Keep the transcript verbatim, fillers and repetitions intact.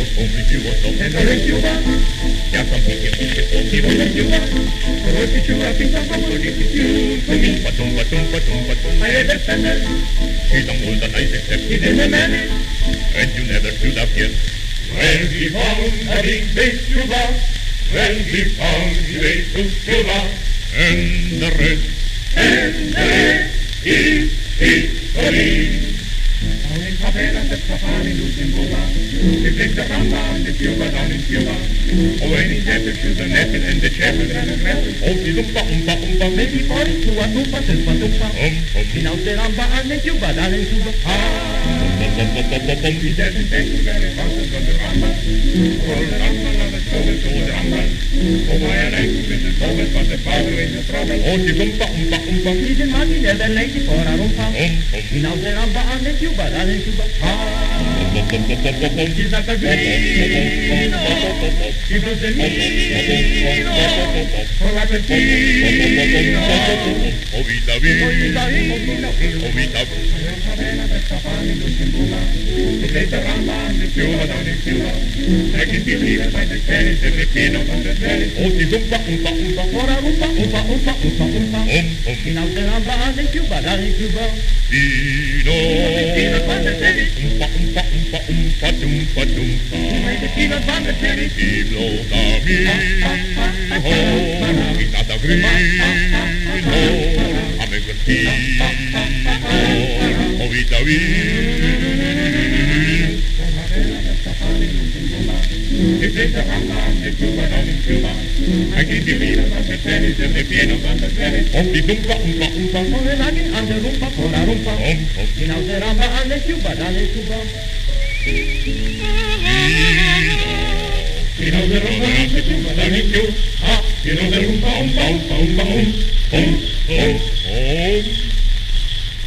He's a mold that I accepted in a minute, and you never should have guessed. When he found a big bass tuba, when he found the bass to Cuba, and the rest, and the rest is history. Down in Favela, the Safari, losing Cuba, he played the rumba and the Cuba down in Cuba. Oh, when he's at the shoes and nephew and the chapel and the grapple, oh, he's umpa, umpa, umpa, maybe forty to a tumpa, tumpa, tumpa, um, um, he knows the rumba and the Cuba down in Cuba. Ah, he doesn't take you very far to the rumba. Oh, rumba, the trouble to the rumba. Oh, my language with the trouble, but the father in the trouble. Oh, he's umpa, umpa, umpa, he's in money, never lady for a rumpa. Um, um, he knows the rumba and the Cuba down in Cuba. Ah, he's not a green, he was the Nino, for Rapatino, oh, vita, vita, oh, vita, he played the rumba and the Cuba down in Cuba. I can believe it by the Spanish and the Pinos and the Spanish. Oh, he's umpa, umpa, umpa, for a rumpa, umpa, umpa, umpa, umpa, um, um, he knows the rumba and the Cuba down in Cuba. Pino, Pinos and the Spanish, umpa, umpa, umpa, umpa, tumpa, tumpa. He made the Pinos and the Spanish. He blows a mijo, he's not a green, I'm a good Pino, oh, vita, vita. He played the rumba and the Cuba down in Cuba. I can believe it on the Spanish and the pianos on the Spanish. Oh, the rumba, umpa, umpa, for the lagi and the rumba, for the rumba. Um, um, he knows the rumba and the Cuba down in Cuba. He knows the rumba and the Cuba down in Cuba. Ah, he knows the rumba, umpa, umpa, umpa, um, um, um.